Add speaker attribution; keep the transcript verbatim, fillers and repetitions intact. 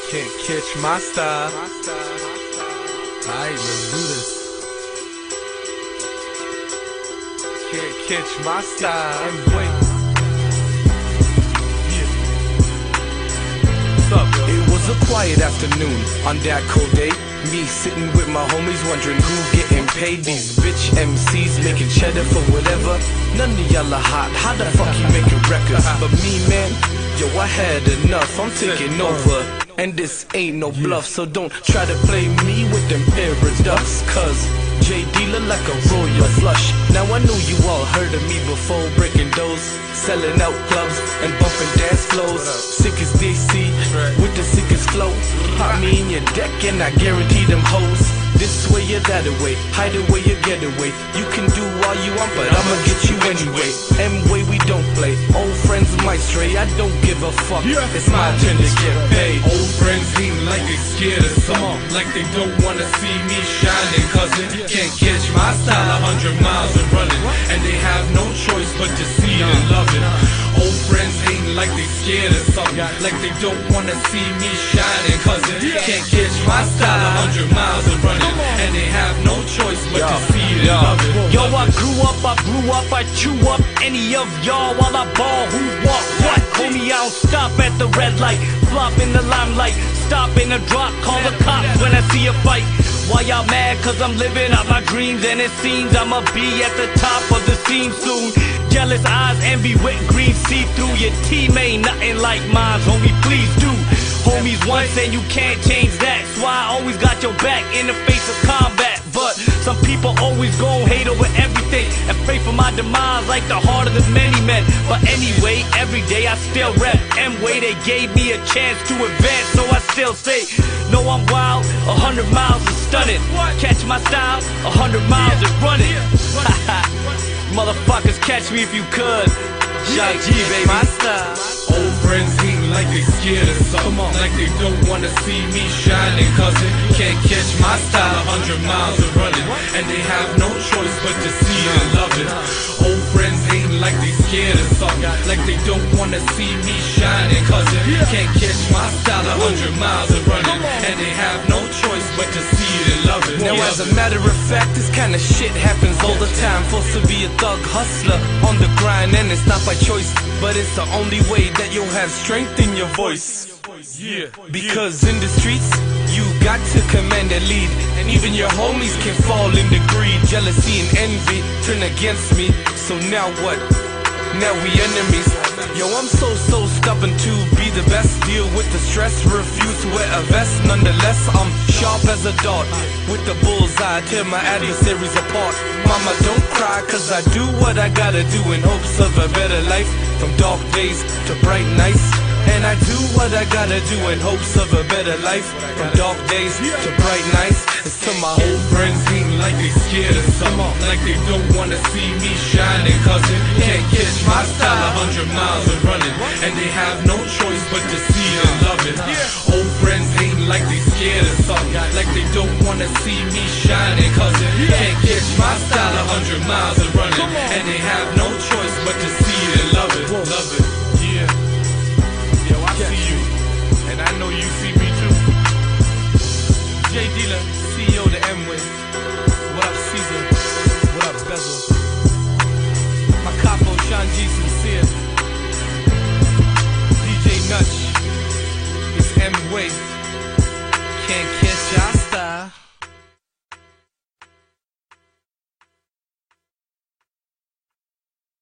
Speaker 1: Can't catch my style.
Speaker 2: Alright, let's do this.
Speaker 1: Can't catch my style.
Speaker 2: And wait.
Speaker 1: Yeah. What's up, bro?
Speaker 3: It was a quiet afternoon on that cold day. Me sitting with my homies wondering who getting paid. These bitch M Cs making cheddar for whatever. None of y'all are hot, how the fuck you making records? But me, man, yo, I had enough, I'm taking over. And this ain't no bluff, so don't try to play me with them pair of ducks. Cause J D look like a royal flush. Now I know you all heard of me before, breaking doors, selling out clubs and bumping dance floors. Sick as D C, with the sickest flow. Pop me in your deck and I guarantee them hoes. This way or that away, hide away or get away. You can do all you want, but I'ma get you anyway. M-way we don't play, old friends might stray. I don't give a fuck, it's my turn to get paid.
Speaker 2: Old friends hating like they scared of something, like they don't wanna see me shining. Cousin, can't catch my style a hundred miles and running, and they have no choice but to see it and love it. Old friends hating like they scared of something, like they don't wanna see me shining. Cousin, can't catch my style a hundred miles and running, and they have no choice but to see it and love it.
Speaker 4: Yo, I grew up, I grew up, I chew up any of y'all while I ball. Who walk what? Homie, I don't stop at the red light, flop in the limelight, stop in the drop, call the cops when I see a fight. Why y'all mad? Cause I'm living out my dreams, and it seems I'ma be at the top of the scene soon. Jealous eyes, envy with green see-through. Your team ain't nothing like mine, homie, please do. Homies once and you can't change that, so I always got your back in the face of combat. But some people always gon' hate over everything and pray for my demise like the heart of the many men. But anyway, every day I still rap M-way. They gave me a chance to advance, so I still say, no, I'm wild, a hundred miles is stunning. Catch my style, a hundred miles is running. Motherfuckers, catch me if you could. Shout G, baby.
Speaker 1: My style.
Speaker 2: Old friends hating like they scared of something, like they don't wanna see me shining. Cousin, can't catch my style a hundred miles and running, and they have no choice but to see it and love it. Old friends hating like they scared of something, like they don't wanna see me shining. Cousin, can't catch my style a hundred miles and running, and they have no choice but to see it and love it.
Speaker 3: Now as a matter of fact, this kind of shit happens all the time. Forced to be a thug hustler on the grind, and it's not by choice, but it's the only way that you'll have strength in your voice.
Speaker 1: Yeah.
Speaker 3: Because in the streets, you got to command and lead, and even your homies can fall into greed. Jealousy and envy turn against me, so now what? Now we enemies. Yo, I'm so, so stubborn to be the best. Deal with the stress, refuse to wear a vest. Nonetheless, I'm sharp as a dart. With the bullseye, tear my adversaries apart. Mama, don't cry, cause I do what I gotta do in hopes of a better life. From dark days to bright nights, and I do what I gotta do in hopes of a better life. From dark days to bright nights. It's to my
Speaker 2: Old friends hating like they scared of something, like they don't wanna see me shining. Cousin, can't catch my style a hundred miles and running, and they have no choice but to see it and love it. Old friends hating like they scared of something, like they don't wanna see me shining. Cousin, can't catch my style a hundred miles and running, and they have no choice but to see it and love it. Love it.
Speaker 1: Yeah. Yo, I see you, and I know you see me too. J D, C E O of the M-way.